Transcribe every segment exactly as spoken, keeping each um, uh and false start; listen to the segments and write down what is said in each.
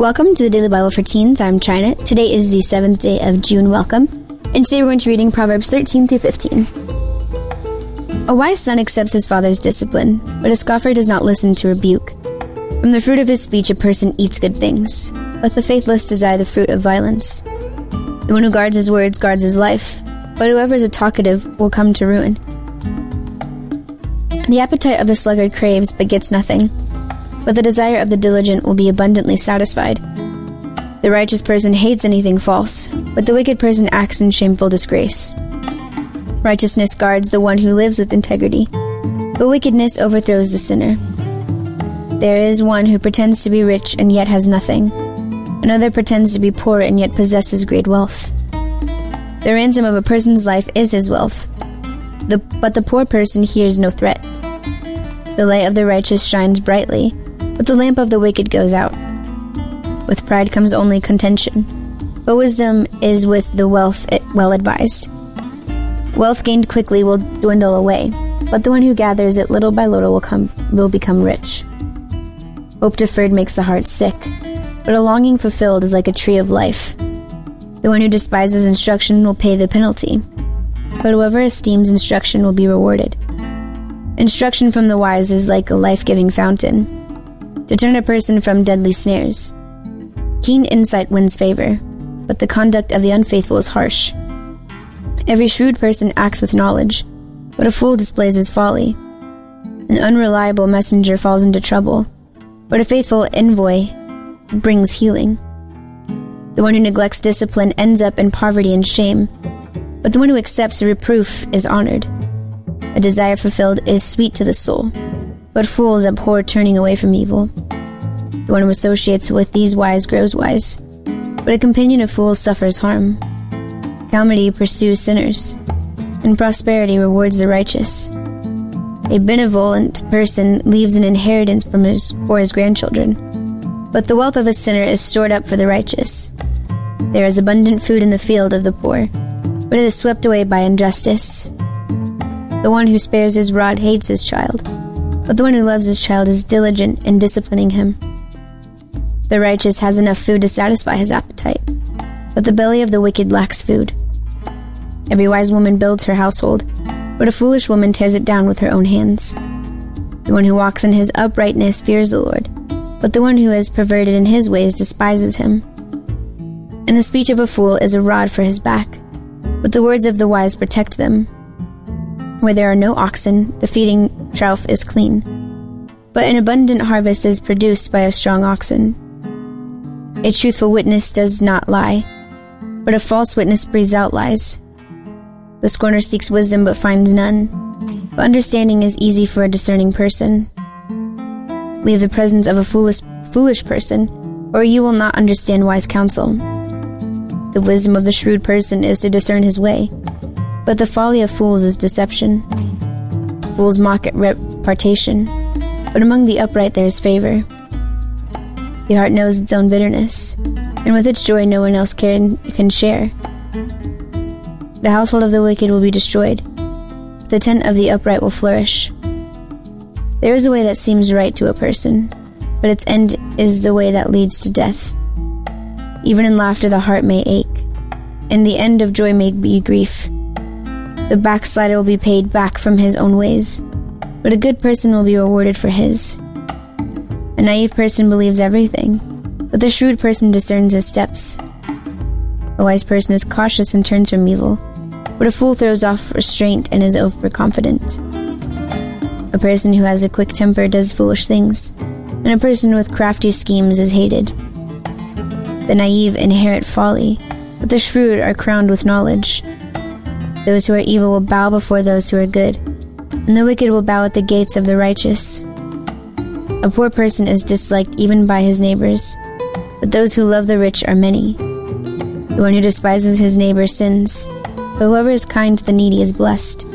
Welcome to the Daily Bible for Teens. I'm China. Today is the seventh day of June. Welcome. And today we're going to be reading Proverbs thirteen through fifteen. A wise son accepts his father's discipline, but a scoffer does not listen to rebuke. From the fruit of his speech a person eats good things, but the faithless desire the fruit of violence. The one who guards his words guards his life, but whoever is a talkative will come to ruin. The appetite of the sluggard craves but gets nothing, but the desire of the diligent will be abundantly satisfied. The righteous person hates anything false, but the wicked person acts in shameful disgrace. Righteousness guards the one who lives with integrity, but wickedness overthrows the sinner. There is one who pretends to be rich and yet has nothing. Another pretends to be poor and yet possesses great wealth. The ransom of a person's life is his wealth, the, but the poor person hears no threat. The light of the righteous shines brightly, but the lamp of the wicked goes out. With pride comes only contention, but wisdom is with the wealth well advised. Wealth gained quickly will dwindle away, but the one who gathers it little by little will come will become rich. Hope deferred makes the heart sick, but a longing fulfilled is like a tree of life. The one who despises instruction will pay the penalty, but whoever esteems instruction will be rewarded. Instruction from the wise is like a life-giving fountain, to turn a person from deadly snares. Keen insight wins favor, but the conduct of the unfaithful is harsh. Every shrewd person acts with knowledge, but a fool displays his folly. An unreliable messenger falls into trouble, but a faithful envoy brings healing. The one who neglects discipline ends up in poverty and shame, but the one who accepts reproof is honored. A desire fulfilled is sweet to the soul, but fools abhor turning away from evil. The one who associates with these wise grows wise, but a companion of fools suffers harm. Calamity pursues sinners, and prosperity rewards the righteous. A benevolent person leaves an inheritance from his, for his grandchildren, but the wealth of a sinner is stored up for the righteous. There is abundant food in the field of the poor, but it is swept away by injustice. The one who spares his rod hates his child, but the one who loves his child is diligent in disciplining him. The righteous has enough food to satisfy his appetite, but the belly of the wicked lacks food. Every wise woman builds her household, but a foolish woman tears it down with her own hands. The one who walks in his uprightness fears the Lord, but the one who is perverted in his ways despises him. And the speech of a fool is a rod for his back, but the words of the wise protect them. Where there are no oxen, the feeding trough is clean, but an abundant harvest is produced by a strong oxen. A truthful witness does not lie, but a false witness breathes out lies. The scorner seeks wisdom but finds none, but understanding is easy for a discerning person. Leave the presence of a foolish, foolish person, or you will not understand wise counsel. The wisdom of the shrewd person is to discern his way, but the folly of fools is deception. Fools mock at repartation, but among the upright there is favor. The heart knows its own bitterness, and with its joy no one else can, can share. The household of the wicked will be destroyed, but the tent of the upright will flourish. There is a way that seems right to a person, but its end is the way that leads to death. Even in laughter the heart may ache, and the end of joy may be grief. The backslider will be paid back from his own ways, but a good person will be rewarded for his. A naive person believes everything, but the shrewd person discerns his steps. A wise person is cautious and turns from evil, but a fool throws off restraint and is overconfident. A person who has a quick temper does foolish things, and a person with crafty schemes is hated. The naive inherit folly, but the shrewd are crowned with knowledge. Those who are evil will bow before those who are good, and the wicked will bow at the gates of the righteous. A poor person is disliked even by his neighbors, but those who love the rich are many. The one who despises his neighbor sins, but whoever is kind to the needy is blessed.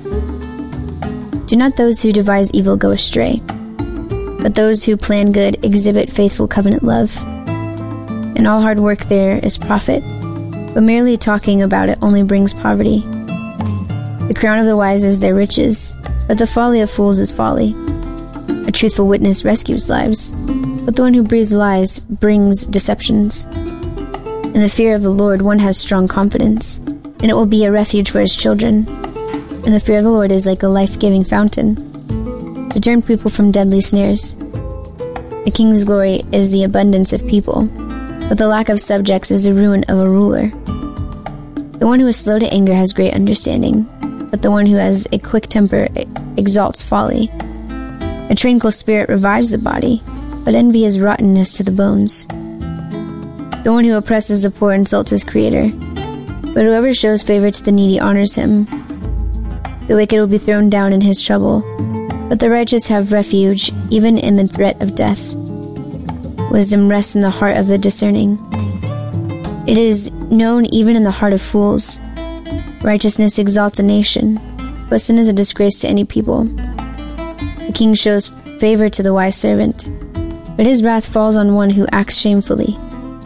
Do not those who devise evil go astray, but those who plan good exhibit faithful covenant love. In all hard work there is profit, but merely talking about it only brings poverty. The crown of the wise is their riches, but the folly of fools is folly. A truthful witness rescues lives, but the one who breathes lies brings deceptions. In the fear of the Lord one has strong confidence, and it will be a refuge for his children. And the fear of the Lord is like a life-giving fountain, to turn people from deadly snares. A king's glory is the abundance of people, but the lack of subjects is the ruin of a ruler. The one who is slow to anger has great understanding, but the one who has a quick temper exalts folly. A tranquil spirit revives the body, but envy is rottenness to the bones. The one who oppresses the poor insults his creator, but whoever shows favor to the needy honors him. The wicked will be thrown down in his trouble, but the righteous have refuge even in the threat of death. Wisdom rests in the heart of the discerning. It is known even in the heart of fools. Righteousness exalts a nation, but sin is a disgrace to any people. The king shows favor to the wise servant, but his wrath falls on one who acts shamefully.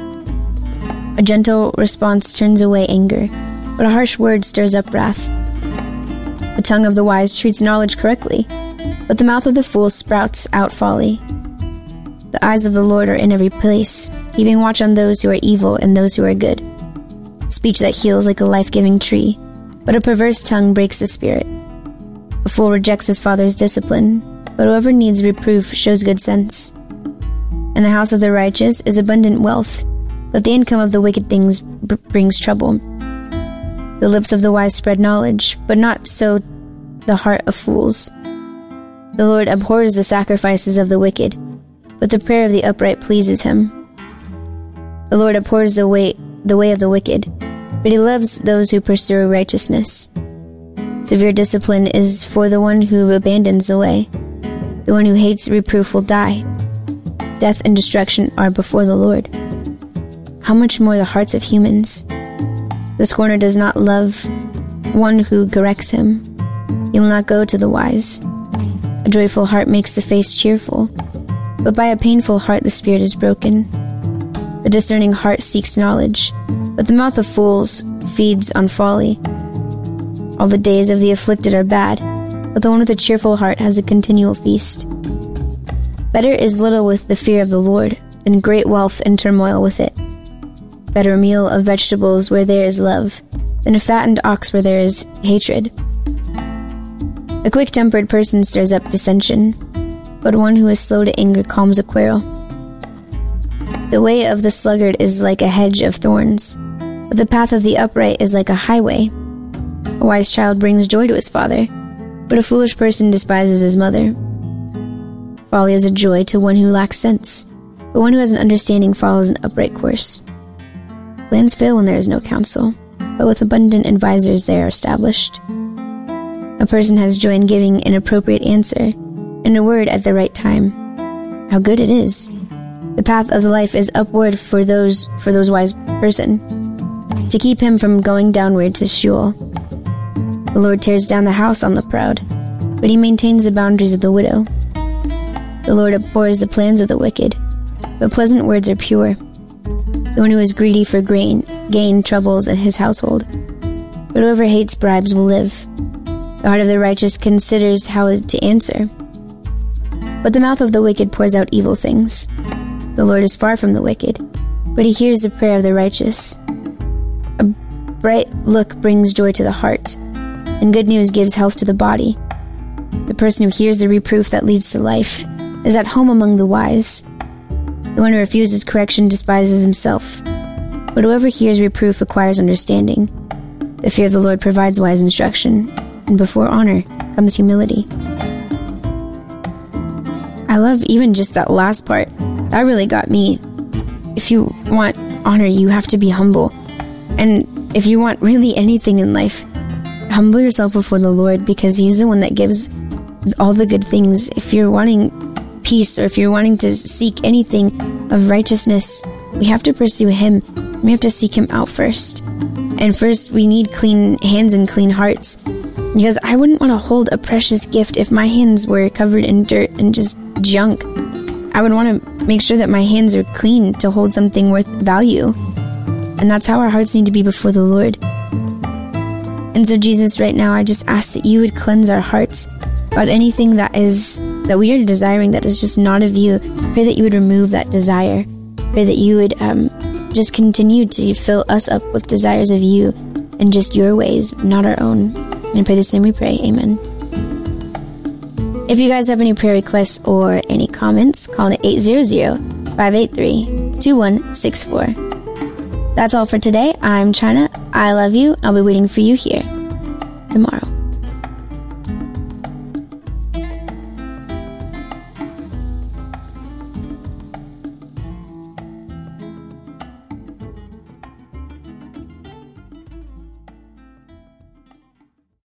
A gentle response turns away anger, but a harsh word stirs up wrath. The tongue of the wise treats knowledge correctly, but the mouth of the fool sprouts out folly. The eyes of the Lord are in every place, keeping watch on those who are evil and those who are good. Speech that heals like a life-giving tree, but a perverse tongue breaks the spirit. A fool rejects his father's discipline, but whoever needs reproof shows good sense. In the house of the righteous is abundant wealth, but the income of the wicked things b- brings trouble. The lips of the wise spread knowledge, but not so the heart of fools. The Lord abhors the sacrifices of the wicked, but the prayer of the upright pleases him. The Lord abhors the way, the way of the wicked, but he loves those who pursue righteousness. Severe discipline is for the one who abandons the way. The one who hates reproof will die. Death and destruction are before the Lord. How much more the hearts of humans? The scorner does not love one who corrects him. He will not go to the wise. A joyful heart makes the face cheerful, but by a painful heart the spirit is broken. The discerning heart seeks knowledge, but the mouth of fools feeds on folly. All the days of the afflicted are bad, but the one with a cheerful heart has a continual feast. Better is little with the fear of the Lord than great wealth and turmoil with it. Better a meal of vegetables where there is love than a fattened ox where there is hatred. A quick-tempered person stirs up dissension, but one who is slow to anger calms a quarrel. The way of the sluggard is like a hedge of thorns, but the path of the upright is like a highway. A wise child brings joy to his father, but a foolish person despises his mother. Folly is a joy to one who lacks sense, but one who has an understanding follows an upright course. Plans fail when there is no counsel, but with abundant advisers they are established. A person has joy in giving an appropriate answer, and a word at the right time. How good it is! The path of the life is upward for those for those wise person, to keep him from going downward to Sheol. The Lord tears down the house on the proud, but he maintains the boundaries of the widow. The Lord abhors the plans of the wicked, but pleasant words are pure. The one who is greedy for grain gain troubles in his household, but whoever hates bribes will live. The heart of the righteous considers how to answer, but the mouth of the wicked pours out evil things. The Lord is far from the wicked, but he hears the prayer of the righteous. A bright look brings joy to the heart, and good news gives health to the body. The person who hears the reproof that leads to life is at home among the wise. The one who refuses correction despises himself, but whoever hears reproof acquires understanding. The fear of the Lord provides wise instruction, and before honor comes humility. I love even just that last part. That really got me. If you want honor, you have to be humble. And if you want really anything in life, humble yourself before the Lord, because he's the one that gives all the good things. If you're wanting peace, or if you're wanting to seek anything of righteousness, we have to pursue him. We have to seek him out first. And first, we need clean hands and clean hearts. Because I wouldn't want to hold a precious gift if my hands were covered in dirt and just junk. I would want to make sure that my hands are clean to hold something worth value. And that's how our hearts need to be before the Lord. And so, Jesus, right now, I just ask that you would cleanse our hearts about anything that is that we are desiring that is just not of you. Pray that you would remove that desire. Pray that you would um, just continue to fill us up with desires of you and just your ways, not our own. And I pray this name we pray. Amen. If you guys have any prayer requests or any comments, call it eight hundred, five eight three, two one six four. That's all for today. I'm China. I love you. I'll be waiting for you here tomorrow.